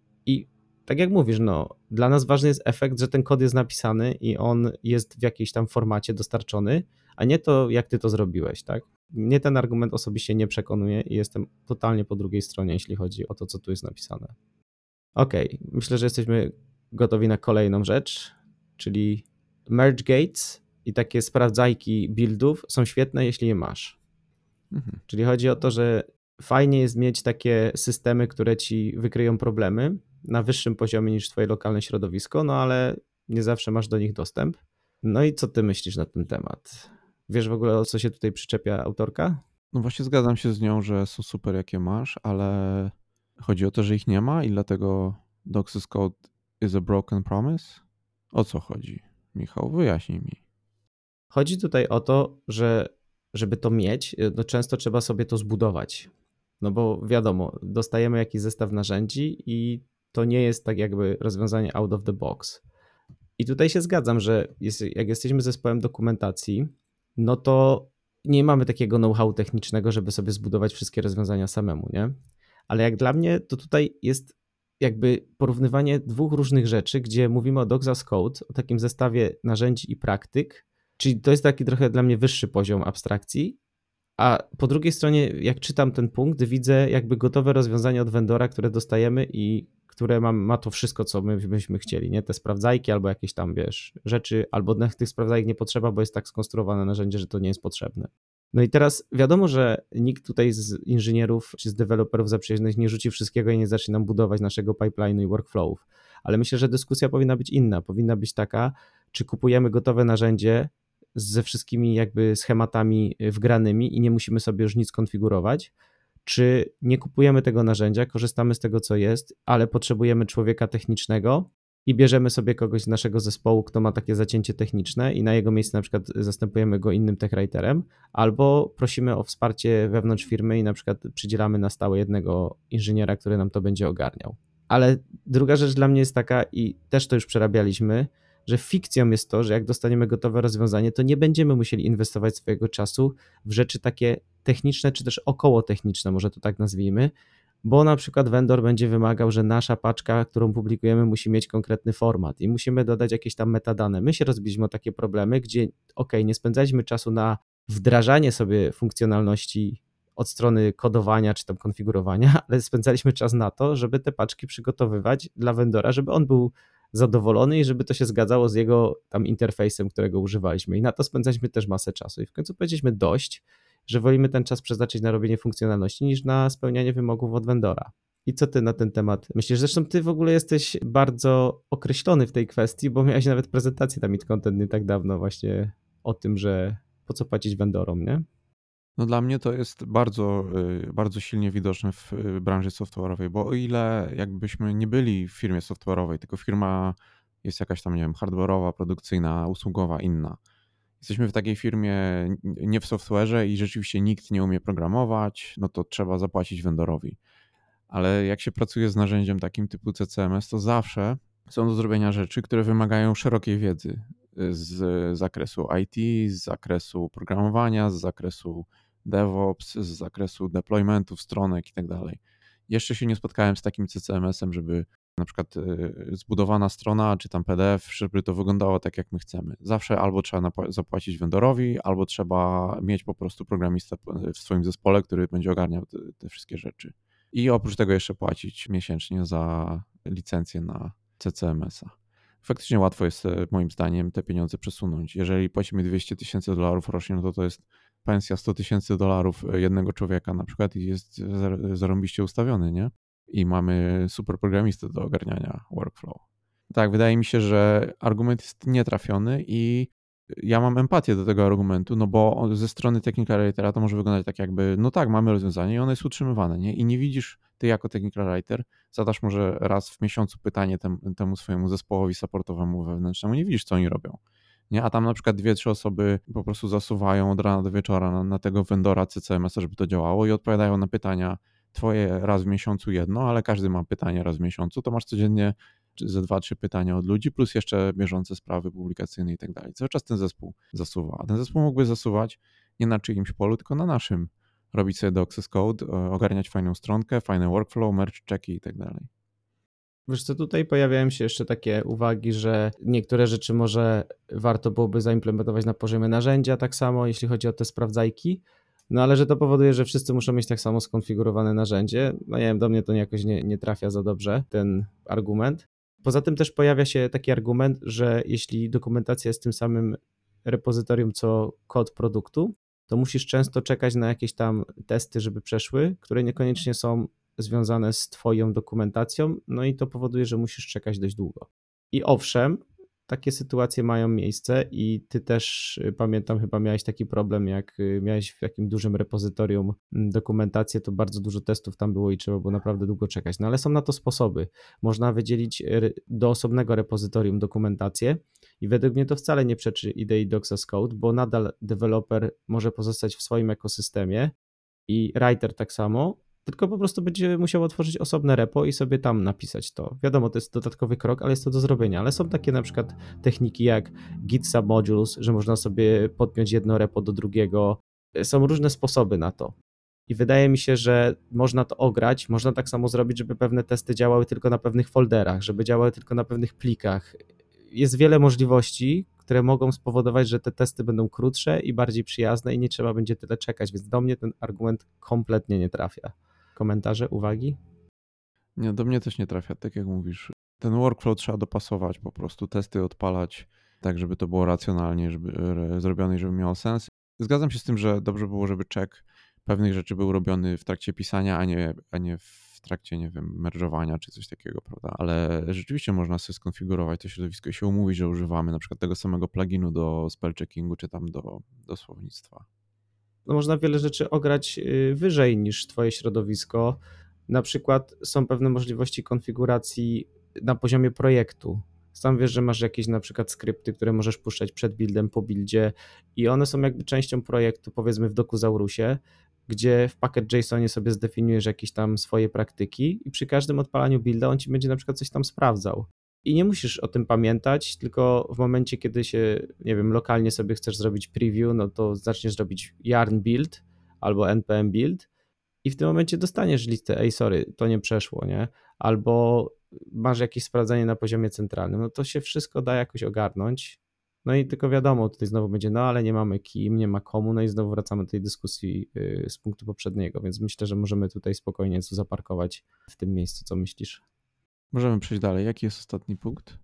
i tak jak mówisz, no, dla nas ważny jest efekt, że ten kod jest napisany i on jest w jakiejś tam formacie dostarczony, a nie to, jak ty to zrobiłeś, tak? Mnie ten argument osobiście nie przekonuje i jestem totalnie po drugiej stronie, jeśli chodzi o to, co tu jest napisane. Okej, myślę, że jesteśmy gotowi na kolejną rzecz, czyli merge gates i takie sprawdzajki buildów są świetne, jeśli je masz. Czyli chodzi o to, że fajnie jest mieć takie systemy, które ci wykryją problemy na wyższym poziomie niż twoje lokalne środowisko, no ale nie zawsze masz do nich dostęp. No i co ty myślisz na ten temat? Wiesz w ogóle, o co się tutaj przyczepia autorka? No właśnie zgadzam się z nią, że są super jakie masz, ale chodzi o to, że ich nie ma i dlatego Docsys Code is a broken promise? O co chodzi? Michał, wyjaśnij mi. Chodzi tutaj o to, że żeby to mieć, no często trzeba sobie to zbudować. No bo wiadomo, dostajemy jakiś zestaw narzędzi i to nie jest tak jakby rozwiązanie out of the box. I tutaj się zgadzam, że jak jesteśmy zespołem dokumentacji, no to nie mamy takiego know-how technicznego, żeby sobie zbudować wszystkie rozwiązania samemu, nie? Ale jak dla mnie, to tutaj jest jakby porównywanie dwóch różnych rzeczy, gdzie mówimy o Docsys Code, o takim zestawie narzędzi i praktyk, czyli to jest taki trochę dla mnie wyższy poziom abstrakcji, a po drugiej stronie, jak czytam ten punkt, widzę jakby gotowe rozwiązania od vendora, które dostajemy i które ma to wszystko, co my byśmy chcieli, nie? Te sprawdzajki albo jakieś tam, wiesz, rzeczy, albo tych sprawdzajek nie potrzeba, bo jest tak skonstruowane narzędzie, że to nie jest potrzebne. No i teraz wiadomo, że nikt tutaj z inżynierów czy z deweloperów zaprzyjaźnionych nie rzuci wszystkiego i nie zacznie nam budować naszego pipeline'u i workflowów, ale myślę, że dyskusja powinna być inna, powinna być taka, czy kupujemy gotowe narzędzie ze wszystkimi jakby schematami wgranymi i nie musimy sobie już nic konfigurować, czy nie kupujemy tego narzędzia, korzystamy z tego, co jest, ale potrzebujemy człowieka technicznego i bierzemy sobie kogoś z naszego zespołu, kto ma takie zacięcie techniczne i na jego miejsce na przykład zastępujemy go innym techwriterem, albo prosimy o wsparcie wewnątrz firmy i na przykład przydzielamy na stałe jednego inżyniera, który nam to będzie ogarniał. Ale druga rzecz dla mnie jest taka, i też to już przerabialiśmy, że fikcją jest to, że jak dostaniemy gotowe rozwiązanie, to nie będziemy musieli inwestować swojego czasu w rzeczy takie techniczne, czy też około techniczne, może to tak nazwijmy, bo na przykład vendor będzie wymagał, że nasza paczka, którą publikujemy, musi mieć konkretny format i musimy dodać jakieś tam metadane. My się rozbiliśmy o takie problemy, gdzie nie spędzaliśmy czasu na wdrażanie sobie funkcjonalności od strony kodowania czy tam konfigurowania, ale spędzaliśmy czas na to, żeby te paczki przygotowywać dla vendora, żeby on był zadowolony i żeby to się zgadzało z jego tam interfejsem, którego używaliśmy. I na to spędzaliśmy też masę czasu. I w końcu powiedzieliśmy dość, że wolimy ten czas przeznaczyć na robienie funkcjonalności niż na spełnianie wymogów od vendora. I co ty na ten temat myślisz? Zresztą ty w ogóle jesteś bardzo określony w tej kwestii, bo miałeś nawet prezentację tam Content nie tak dawno właśnie o tym, że po co płacić vendorom, nie? No dla mnie to jest bardzo, bardzo silnie widoczne w branży software'owej, bo o ile jakbyśmy nie byli w firmie software'owej, tylko firma jest jakaś tam, nie wiem, hardware'owa, produkcyjna, usługowa, inna. Jesteśmy w takiej firmie nie w software'ze i rzeczywiście nikt nie umie programować, no to trzeba zapłacić vendorowi. Ale jak się pracuje z narzędziem takim typu CCMS, to zawsze są do zrobienia rzeczy, które wymagają szerokiej wiedzy z zakresu IT, z zakresu programowania, z zakresu DevOps, z zakresu deploymentów, stronek i tak dalej. Jeszcze się nie spotkałem z takim CCMS-em, żeby na przykład zbudowana strona, czy tam PDF, żeby to wyglądało tak, jak my chcemy. Zawsze albo trzeba zapłacić vendorowi, albo trzeba mieć po prostu programistę w swoim zespole, który będzie ogarniał te wszystkie rzeczy. I oprócz tego jeszcze płacić miesięcznie za licencję na CCMS-a. Faktycznie łatwo jest moim zdaniem te pieniądze przesunąć. Jeżeli płacimy $200,000 rocznie, no to jest pensja $100,000 jednego człowieka na przykład i jest zarąbiście ustawiony, nie? I mamy super programistę do ogarniania workflow. Tak, wydaje mi się, że argument jest nietrafiony i ja mam empatię do tego argumentu, no bo ze strony technical writera to może wyglądać tak jakby, no tak, mamy rozwiązanie i ono jest utrzymywane, nie? I nie widzisz, ty jako technical writer, zadasz może raz w miesiącu pytanie temu swojemu zespołowi supportowemu wewnętrznemu, nie widzisz, co oni robią, nie? A tam na przykład 2-3 osoby po prostu zasuwają od rana do wieczora na tego vendora CCMS-a, żeby to działało i odpowiadają na pytania twoje raz w miesiącu jedno, ale każdy ma pytanie raz w miesiącu, to masz codziennie ze 2-3 pytania od ludzi, plus jeszcze bieżące sprawy publikacyjne i tak dalej. Cały czas ten zespół zasuwa. A ten zespół mógłby zasuwać nie na czyimś polu, tylko na naszym. Robić sobie do Access Code, ogarniać fajną stronkę, fajny workflow, merge checki i tak dalej. Wiesz co, tutaj pojawiają się jeszcze takie uwagi, że niektóre rzeczy może warto byłoby zaimplementować na poziomie narzędzia, tak samo jeśli chodzi o te sprawdzajki, no ale że to powoduje, że wszyscy muszą mieć tak samo skonfigurowane narzędzie. No nie wiem, do mnie to jakoś nie trafia za dobrze, ten argument. Poza tym też pojawia się taki argument, że jeśli dokumentacja jest tym samym repozytorium co kod produktu, to musisz często czekać na jakieś tam testy, żeby przeszły, które niekoniecznie są związane z twoją dokumentacją, no i to powoduje, że musisz czekać dość długo. I owszem, takie sytuacje mają miejsce i ty też, pamiętam, chyba miałeś taki problem, jak miałeś w jakimś dużym repozytorium dokumentację, to bardzo dużo testów tam było i trzeba było naprawdę długo czekać. No ale są na to sposoby. Można wydzielić do osobnego repozytorium dokumentację i według mnie to wcale nie przeczy idei Docs Code, bo nadal deweloper może pozostać w swoim ekosystemie i writer tak samo, tylko po prostu będzie musiał otworzyć osobne repo i sobie tam napisać to. Wiadomo, to jest dodatkowy krok, ale jest to do zrobienia. Ale są takie na przykład techniki jak Git Submodules, że można sobie podpiąć jedno repo do drugiego. Są różne sposoby na to. I wydaje mi się, że można to ograć, można tak samo zrobić, żeby pewne testy działały tylko na pewnych folderach, żeby działały tylko na pewnych plikach. Jest wiele możliwości, które mogą spowodować, że te testy będą krótsze i bardziej przyjazne i nie trzeba będzie tyle czekać, więc do mnie ten argument kompletnie nie trafia. Komentarze, uwagi? Nie, do mnie też nie trafia, tak jak mówisz. Ten workflow trzeba dopasować, po prostu testy odpalać tak, żeby to było racjonalnie zrobione i żeby miało sens. Zgadzam się z tym, że dobrze było, żeby check pewnych rzeczy był robiony w trakcie pisania, a nie w trakcie, nie wiem, merge'owania czy coś takiego, prawda? Ale rzeczywiście można sobie skonfigurować to środowisko i się umówić, że używamy na przykład tego samego pluginu do spell checkingu czy tam do słownictwa. no można wiele rzeczy ograć wyżej niż twoje środowisko. Na przykład są pewne możliwości konfiguracji na poziomie projektu. Sam wiesz, że masz jakieś na przykład skrypty, które możesz puszczać przed buildem, po buildzie i one są jakby częścią projektu, powiedzmy w Dokuzaurusie, gdzie w package.jsonie sobie zdefiniujesz jakieś tam swoje praktyki i przy każdym odpalaniu builda on ci będzie na przykład coś tam sprawdzał. I nie musisz o tym pamiętać, tylko w momencie, kiedy się, nie wiem, lokalnie sobie chcesz zrobić preview, no to zaczniesz robić yarn build albo npm build i w tym momencie dostaniesz listę, ej, sorry, to nie przeszło, nie? Albo masz jakieś sprawdzenie na poziomie centralnym, no to się wszystko da jakoś ogarnąć. No i tylko wiadomo, tutaj znowu będzie, no ale nie mamy kim, nie ma komu, no i znowu wracamy do tej dyskusji z punktu poprzedniego, więc myślę, że możemy tutaj spokojnie zaparkować w tym miejscu. Co myślisz? Możemy przejść dalej. Jaki jest ostatni punkt?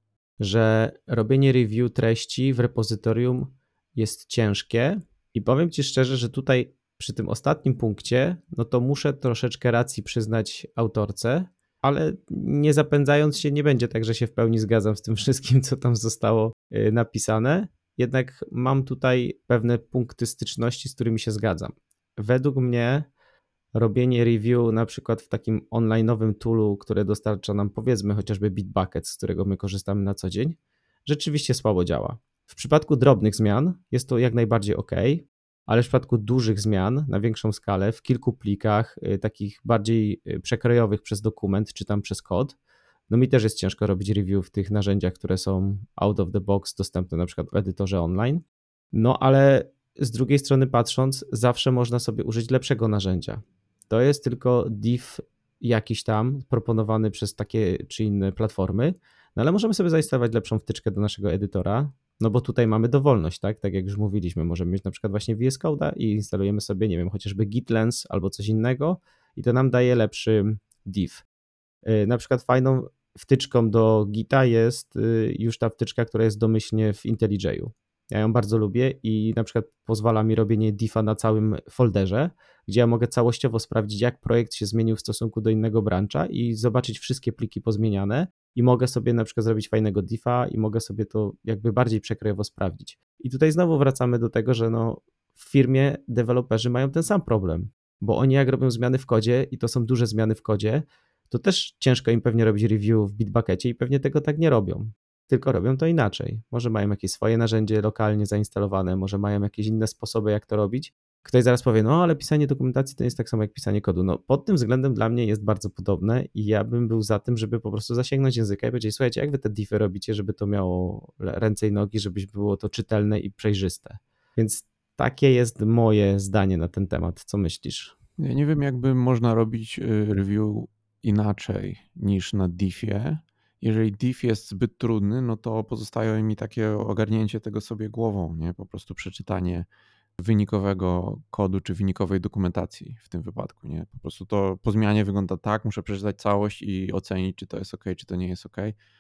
Że robienie review treści w repozytorium jest ciężkie i powiem ci szczerze, że tutaj przy tym ostatnim punkcie, no to muszę troszeczkę racji przyznać autorce, ale nie zapędzając się, nie będzie tak, że się w pełni zgadzam z tym wszystkim, co tam zostało napisane. Jednak mam tutaj pewne punkty styczności, z którymi się zgadzam. Według mnie robienie review na przykład w takim online'owym toolu, które dostarcza nam powiedzmy chociażby Bitbucket, z którego my korzystamy na co dzień, rzeczywiście słabo działa. W przypadku drobnych zmian jest to jak najbardziej ok, ale w przypadku dużych zmian na większą skalę, w kilku plikach, takich bardziej przekrojowych przez dokument czy tam przez kod, no mi też jest ciężko robić review w tych narzędziach, które są out of the box, dostępne na przykład w edytorze online. No ale z drugiej strony patrząc, zawsze można sobie użyć lepszego narzędzia. To jest tylko div jakiś tam proponowany przez takie czy inne platformy, no ale możemy sobie zainstalować lepszą wtyczkę do naszego edytora, no bo tutaj mamy dowolność, tak? Tak jak już mówiliśmy, możemy mieć na przykład właśnie VS Code'a i instalujemy sobie, nie wiem, chociażby GitLens albo coś innego i to nam daje lepszy div. Na przykład fajną wtyczką do Gita jest już ta wtyczka, która jest domyślnie w IntelliJ'u. Ja ją bardzo lubię i na przykład pozwala mi robienie diffa na całym folderze, gdzie ja mogę całościowo sprawdzić, jak projekt się zmienił w stosunku do innego brancha i zobaczyć wszystkie pliki pozmieniane i mogę sobie na przykład zrobić fajnego diffa i mogę sobie to jakby bardziej przekrojowo sprawdzić. I tutaj znowu wracamy do tego, że no w firmie deweloperzy mają ten sam problem, bo oni jak robią zmiany w kodzie i to są duże zmiany w kodzie, to też ciężko im pewnie robić review w Bitbuckecie i pewnie tego tak nie robią. Tylko robią to inaczej. Może mają jakieś swoje narzędzie lokalnie zainstalowane, może mają jakieś inne sposoby, jak to robić. Ktoś zaraz powie, no ale pisanie dokumentacji to jest tak samo jak pisanie kodu. No pod tym względem dla mnie jest bardzo podobne i ja bym był za tym, żeby po prostu zasięgnąć języka i powiedzieć, słuchajcie, jak wy te diffy robicie, żeby to miało ręce i nogi, żeby było to czytelne i przejrzyste. Więc takie jest moje zdanie na ten temat. Co myślisz? Ja nie wiem, jakby można robić review inaczej niż na diffie. Jeżeli diff jest zbyt trudny, no to pozostaje mi takie ogarnięcie tego sobie głową, nie? Po prostu przeczytanie wynikowego kodu czy wynikowej dokumentacji w tym wypadku, nie? Po prostu to po zmianie wygląda tak, muszę przeczytać całość i ocenić, czy to jest ok, czy to nie jest ok.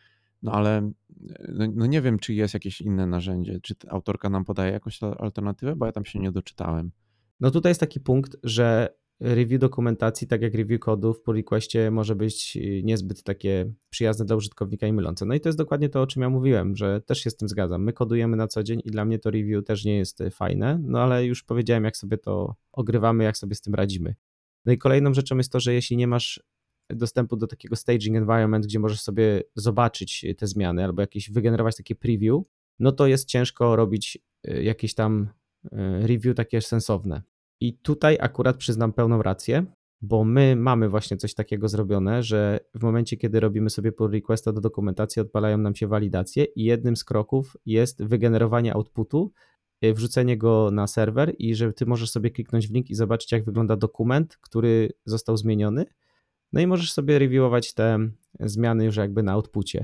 No ale no nie wiem, czy jest jakieś inne narzędzie, czy autorka nam podaje jakąś alternatywę, bo ja tam się nie doczytałem. No tutaj jest taki punkt, że review dokumentacji, tak jak review kodu w pull requestie może być niezbyt takie przyjazne dla użytkownika i mylące. No i to jest dokładnie to, o czym ja mówiłem, że też się z tym zgadzam. My kodujemy na co dzień i dla mnie to review też nie jest fajne, no ale już powiedziałem, jak sobie to ogrywamy, jak sobie z tym radzimy. No i kolejną rzeczą jest to, że jeśli nie masz dostępu do takiego staging environment, gdzie możesz sobie zobaczyć te zmiany albo jakieś wygenerować takie preview, no to jest ciężko robić jakieś tam review takie sensowne. I tutaj akurat przyznam pełną rację, bo my mamy właśnie coś takiego zrobione, że w momencie, kiedy robimy sobie pull requesta do dokumentacji, odpalają nam się walidacje i jednym z kroków jest wygenerowanie outputu, wrzucenie go na serwer i że ty możesz sobie kliknąć w link i zobaczyć, jak wygląda dokument, który został zmieniony. No i możesz sobie reviewować te zmiany już jakby na outpucie.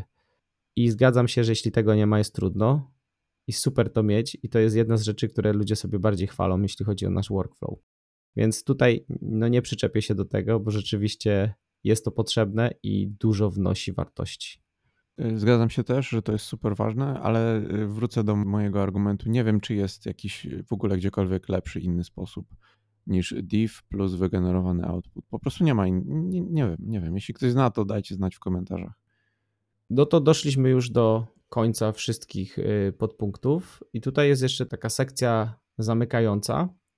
I zgadzam się, że jeśli tego nie ma, jest trudno i super to mieć i to jest jedna z rzeczy, które ludzie sobie bardziej chwalą, jeśli chodzi o nasz workflow. Więc tutaj no nie przyczepię się do tego, bo rzeczywiście jest to potrzebne i dużo wnosi wartości. Zgadzam się też, że to jest super ważne, ale wrócę do mojego argumentu. Nie wiem, czy jest jakiś w ogóle gdziekolwiek lepszy inny sposób niż div plus wygenerowany output. Po prostu nie ma, nie wiem. Jeśli ktoś zna, to dajcie znać w komentarzach. No to doszliśmy już do końca wszystkich podpunktów i tutaj jest jeszcze taka sekcja zamykająca,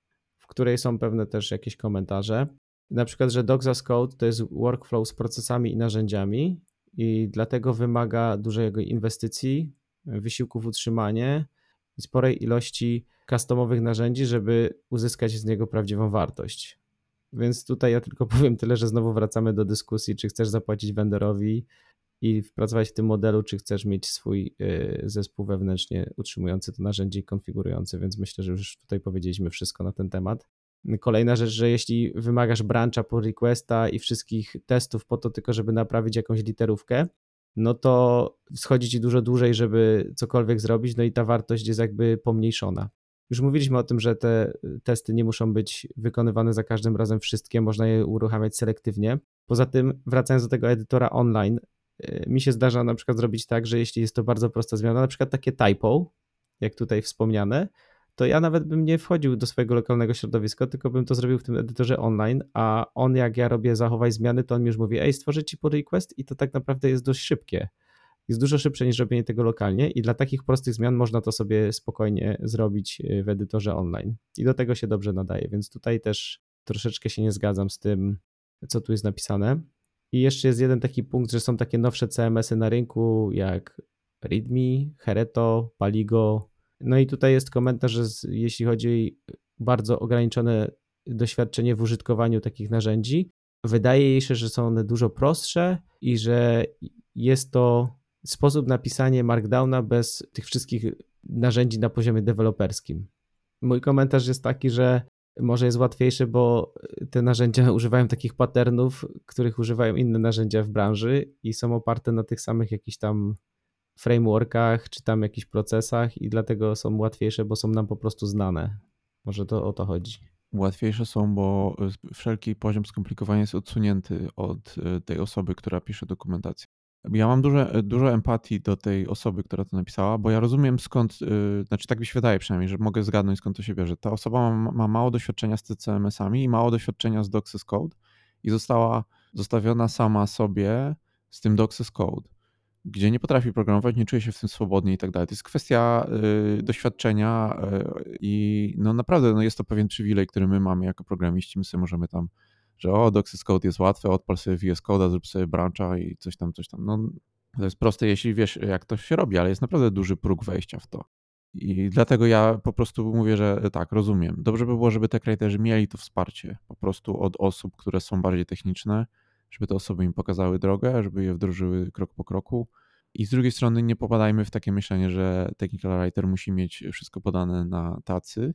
której są pewne też jakieś komentarze. Na przykład, że Docs as Code to jest workflow z procesami i narzędziami i dlatego wymaga dużej inwestycji, wysiłku w utrzymanie i sporej ilości customowych narzędzi, żeby uzyskać z niego prawdziwą wartość. Więc tutaj ja tylko powiem tyle, że znowu wracamy do dyskusji, czy chcesz zapłacić vendorowi i pracować w tym modelu, czy chcesz mieć swój zespół wewnętrznie utrzymujący to narzędzie i konfigurujący, więc myślę, że już tutaj powiedzieliśmy wszystko na ten temat. Kolejna rzecz, że jeśli wymagasz brancha, pull requesta i wszystkich testów po to tylko, żeby naprawić jakąś literówkę, no to schodzi ci dużo dłużej, żeby cokolwiek zrobić, no i ta wartość jest jakby pomniejszona. Już mówiliśmy o tym, że te testy nie muszą być wykonywane za każdym razem wszystkie, można je uruchamiać selektywnie. Poza tym, wracając do tego edytora online, mi się zdarza na przykład zrobić tak, że jeśli jest to bardzo prosta zmiana, na przykład takie typo, jak tutaj wspomniane, to ja nawet bym nie wchodził do swojego lokalnego środowiska, tylko bym to zrobił w tym edytorze online, a on jak ja robię zachowaj zmiany, to on mi już mówi, ej, stworzę ci pull request i to tak naprawdę jest dość szybkie. Jest dużo szybsze niż robienie tego lokalnie i dla takich prostych zmian można to sobie spokojnie zrobić w edytorze online i do tego się dobrze nadaje, więc tutaj też troszeczkę się nie zgadzam z tym, co tu jest napisane. I jeszcze jest jeden taki punkt, że są takie nowsze CMS-y na rynku jak README, Hereto, Paligo. No i tutaj jest komentarz, że jeśli chodzi o bardzo ograniczone doświadczenie w użytkowaniu takich narzędzi, wydaje jej się, że są one dużo prostsze i że jest to sposób na pisanie Markdowna bez tych wszystkich narzędzi na poziomie deweloperskim. Mój komentarz jest taki, że może jest łatwiejsze, bo te narzędzia używają takich patternów, których używają inne narzędzia w branży i są oparte na tych samych jakichś tam frameworkach czy tam jakichś procesach i dlatego są łatwiejsze, bo są nam po prostu znane. Może to o to chodzi. Łatwiejsze są, bo wszelki poziom skomplikowania jest odsunięty od tej osoby, która pisze dokumentację. Ja mam dużo empatii do tej osoby, która to napisała, bo ja rozumiem skąd, znaczy tak mi się wydaje przynajmniej, że mogę zgadnąć skąd to się bierze. Ta osoba ma mało doświadczenia z CMS-ami i mało doświadczenia z Docs as Code i została zostawiona sama sobie z tym Docs as Code, gdzie nie potrafi programować, nie czuje się w tym swobodnie i tak dalej. To jest kwestia doświadczenia i no naprawdę no jest to pewien przywilej, który my mamy jako programiści. My sobie możemy tam, że Docs as Code jest łatwe, odpal sobie VS Code'a, zrób sobie brancha i coś tam. No to jest proste, jeśli wiesz, jak to się robi, ale jest naprawdę duży próg wejścia w to. I dlatego ja po prostu mówię, że tak, rozumiem. Dobrze by było, żeby tech writerzy mieli to wsparcie po prostu od osób, które są bardziej techniczne, żeby te osoby im pokazały drogę, żeby je wdrożyły krok po kroku. I z drugiej strony nie popadajmy w takie myślenie, że technical writer musi mieć wszystko podane na tacy,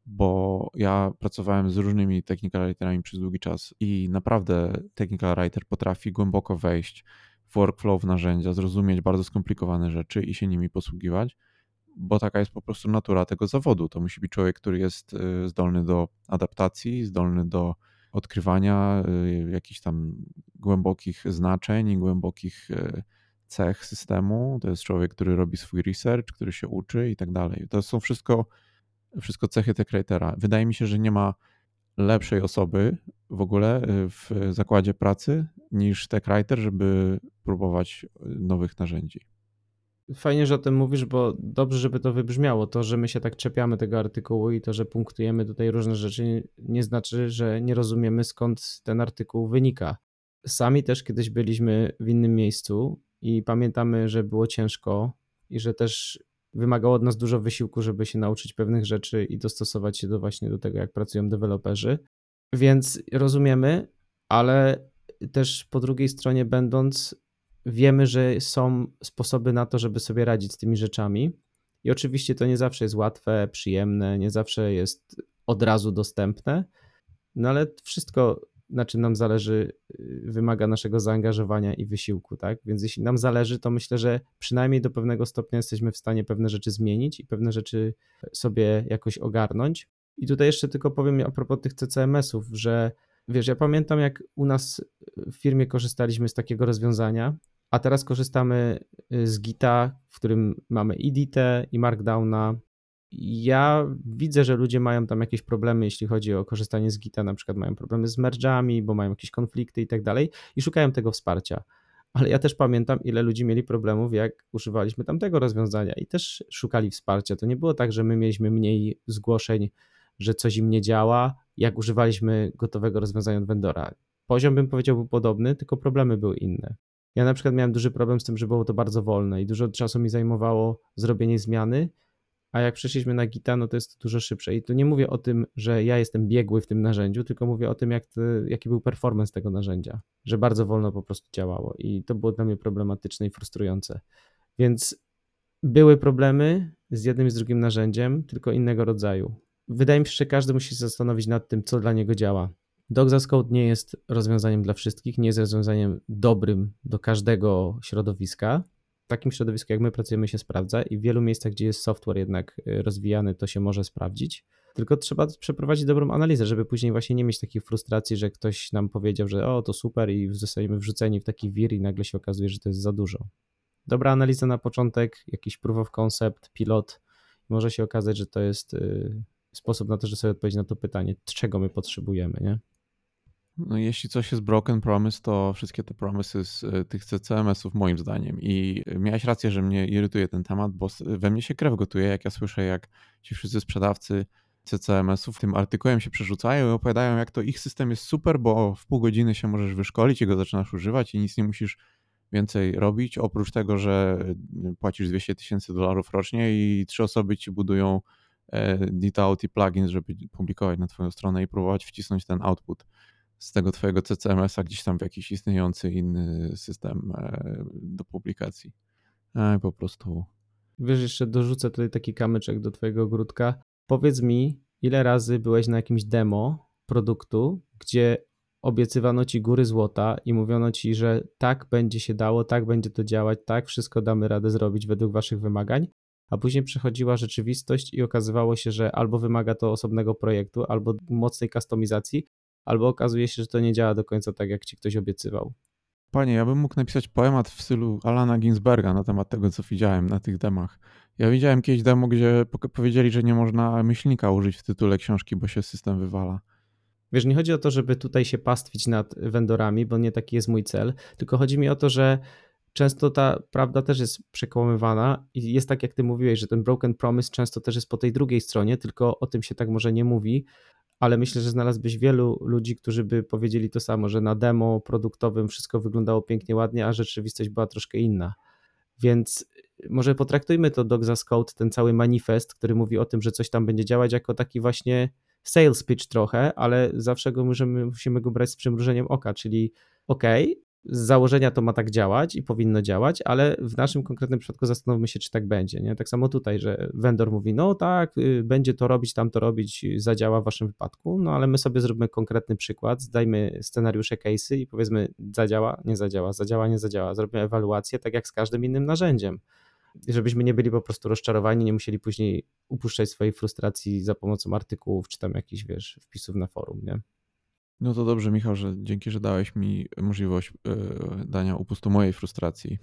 bo ja pracowałem z różnymi technical writerami przez długi czas i naprawdę technical writer potrafi głęboko wejść w workflow, w narzędzia, zrozumieć bardzo skomplikowane rzeczy i się nimi posługiwać, bo taka jest po prostu natura tego zawodu. To musi być człowiek, który jest zdolny do adaptacji, zdolny do odkrywania jakichś tam głębokich znaczeń, głębokich cech systemu. To jest człowiek, który robi swój research, który się uczy i tak dalej. To są wszystko cechy tech writera. Wydaje mi się, że nie ma lepszej osoby w ogóle w zakładzie pracy niż tech writer, żeby próbować nowych narzędzi. Fajnie, że o tym mówisz, bo dobrze, żeby to wybrzmiało. To, że my się tak czepiamy tego artykułu i to, że punktujemy tutaj różne rzeczy, nie znaczy, że nie rozumiemy, skąd ten artykuł wynika. Sami też kiedyś byliśmy w innym miejscu i pamiętamy, że było ciężko i że też wymagało od nas dużo wysiłku, żeby się nauczyć pewnych rzeczy i dostosować się właśnie do tego, jak pracują deweloperzy. Więc rozumiemy, ale też po drugiej stronie będąc, wiemy, że są sposoby na to, żeby sobie radzić z tymi rzeczami. I oczywiście to nie zawsze jest łatwe, przyjemne, nie zawsze jest od razu dostępne, no ale wszystko, na czym nam zależy, wymaga naszego zaangażowania i wysiłku, tak? Więc jeśli nam zależy, to myślę, że przynajmniej do pewnego stopnia jesteśmy w stanie pewne rzeczy zmienić i pewne rzeczy sobie jakoś ogarnąć. I tutaj jeszcze tylko powiem a propos tych CCMS-ów, że wiesz, ja pamiętam jak u nas w firmie korzystaliśmy z takiego rozwiązania, a teraz korzystamy z Gita, w którym mamy Editę i Markdowna. Ja widzę, że ludzie mają tam jakieś problemy, jeśli chodzi o korzystanie z Gita, na przykład mają problemy z merge'ami, bo mają jakieś konflikty i tak dalej i szukają tego wsparcia. Ale ja też pamiętam, ile ludzi mieli problemów, jak używaliśmy tamtego rozwiązania i też szukali wsparcia. To nie było tak, że my mieliśmy mniej zgłoszeń że coś im nie działa, jak używaliśmy gotowego rozwiązania od vendora. Poziom bym powiedział był podobny, tylko problemy były inne. Ja na przykład miałem duży problem z tym, że było to bardzo wolne i dużo czasu mi zajmowało zrobienie zmiany, a jak przeszliśmy na Gita, no to jest to dużo szybsze. I tu nie mówię o tym, że ja jestem biegły w tym narzędziu, tylko mówię o tym, jaki był performance tego narzędzia, że bardzo wolno po prostu działało i to było dla mnie problematyczne i frustrujące. Więc były problemy z jednym i z drugim narzędziem, tylko innego rodzaju. Wydaje mi się, że każdy musi się zastanowić nad tym, co dla niego działa. Docs as Code nie jest rozwiązaniem dla wszystkich, nie jest rozwiązaniem dobrym do każdego środowiska. W takim środowisku, jak my pracujemy, się sprawdza i w wielu miejscach, gdzie jest software jednak rozwijany, to się może sprawdzić. Tylko trzeba przeprowadzić dobrą analizę, żeby później właśnie nie mieć takich frustracji, że ktoś nam powiedział, że o, to super i zostajemy wrzuceni w taki wir i nagle się okazuje, że to jest za dużo. Dobra analiza na początek, jakiś proof of concept, pilot. Może się okazać, że to jest sposób na to, że sobie odpowiedzieć na to pytanie, czego my potrzebujemy, nie? No jeśli coś jest broken promise, to wszystkie te promises tych CCMS-ów moim zdaniem. I miałeś rację, że mnie irytuje ten temat, bo we mnie się krew gotuje, jak ja słyszę, jak ci wszyscy sprzedawcy CCMS-ów tym artykułem się przerzucają i opowiadają, jak to ich system jest super, bo w pół godziny się możesz wyszkolić i go zaczynasz używać i nic nie musisz więcej robić, oprócz tego, że płacisz $200,000 rocznie i 3 osoby ci budują DTOT i plugin, żeby publikować na twoją stronę i próbować wcisnąć ten output z tego twojego CCMS-a gdzieś tam w jakiś istniejący inny system do publikacji. Po prostu. Wiesz, jeszcze dorzucę tutaj taki kamyczek do twojego ogródka. Powiedz mi, ile razy byłeś na jakimś demo produktu, gdzie obiecywano ci góry złota i mówiono ci, że tak będzie się dało, tak będzie to działać, tak wszystko damy radę zrobić według waszych wymagań, a później przychodziła rzeczywistość i okazywało się, że albo wymaga to osobnego projektu, albo mocnej kustomizacji, albo okazuje się, że to nie działa do końca tak, jak ci ktoś obiecywał. Panie, ja bym mógł napisać poemat w stylu Alana Ginsberga na temat tego, co widziałem na tych demach. Ja widziałem kiedyś demo, gdzie powiedzieli, że nie można myślnika użyć w tytule książki, bo się system wywala. Wiesz, nie chodzi o to, żeby tutaj się pastwić nad vendorami, bo nie taki jest mój cel, tylko chodzi mi o to, że często ta prawda też jest przekłamywana i jest tak, jak ty mówiłeś, że ten broken promise często też jest po tej drugiej stronie, tylko o tym się tak może nie mówi, ale myślę, że znalazłbyś wielu ludzi, którzy by powiedzieli to samo, że na demo produktowym wszystko wyglądało pięknie, ładnie, a rzeczywistość była troszkę inna. Więc może potraktujmy to Docs as Code, ten cały manifest, który mówi o tym, że coś tam będzie działać, jako taki właśnie sales pitch trochę, ale zawsze musimy go brać z przymrużeniem oka, czyli z założenia to ma tak działać i powinno działać, ale w naszym konkretnym przypadku zastanówmy się, czy tak będzie. Nie? Tak samo tutaj, że vendor mówi, no tak, będzie to robić, tamto robić, zadziała w waszym wypadku, no ale my sobie zrobimy konkretny przykład, zdajmy scenariusze, case'y i powiedzmy zadziała, nie zadziała, zadziała, nie zadziała. Zrobimy ewaluację tak jak z każdym innym narzędziem. Żebyśmy nie byli po prostu rozczarowani, nie musieli później upuszczać swojej frustracji za pomocą artykułów, czy tam jakichś, wiesz, wpisów na forum, nie? No to dobrze, Michał, że dzięki, że dałeś mi możliwość dania upustu mojej frustracji.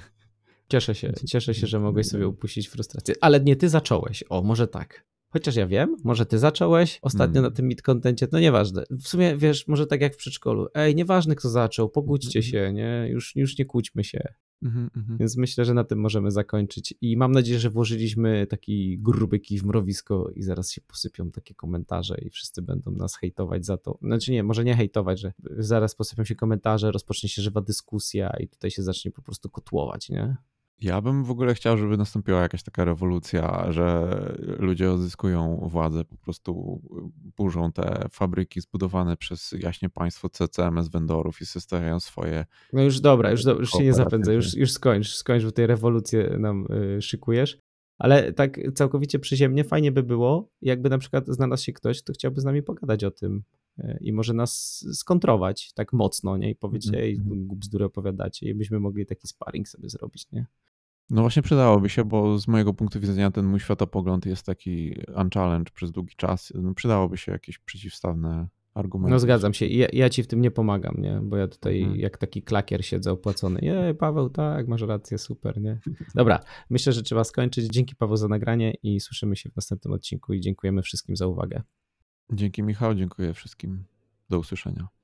Cieszę się, że mogłeś sobie upuścić frustrację. Ale nie ty zacząłeś, może tak. Chociaż ja wiem, może ty zacząłeś ostatnio na tym mid-contencie, no nieważne. W sumie, wiesz, może tak jak w przedszkolu. Nieważne kto zaczął, pogódźcie się, nie? Już nie kłóćmy się. Więc myślę, że na tym możemy zakończyć i mam nadzieję, że włożyliśmy taki gruby kij w mrowisko i zaraz się posypią takie komentarze i wszyscy będą nas hejtować za to. Znaczy nie, może nie hejtować, że zaraz posypią się komentarze, rozpocznie się żywa dyskusja i tutaj się zacznie po prostu kotłować, nie? Ja bym w ogóle chciał, żeby nastąpiła jakaś taka rewolucja, że ludzie odzyskują władzę, po prostu burzą te fabryki zbudowane przez jaśnie państwo CCMS vendorów i stawiają swoje. No już dobra, już się nie zapędzę, już skończ, bo tej rewolucję nam szykujesz. Ale tak całkowicie przyziemnie fajnie by było, jakby na przykład znalazł się ktoś, kto chciałby z nami pogadać o tym i może nas skontrować tak mocno, nie? I powiedzieć, bzdury opowiadacie i byśmy mogli taki sparring sobie zrobić, nie? No właśnie przydałoby się, bo z mojego punktu widzenia ten mój światopogląd jest taki unchallenged przez długi czas. No przydałoby się jakieś przeciwstawne argumenty. No zgadzam się. Ja ci w tym nie pomagam, nie? Bo ja tutaj jak taki klakier siedzę opłacony. Paweł, tak, masz rację, super, nie? Dobra, myślę, że trzeba skończyć. Dzięki Paweł za nagranie i słyszymy się w następnym odcinku i dziękujemy wszystkim za uwagę. Dzięki Michał, dziękuję wszystkim. Do usłyszenia.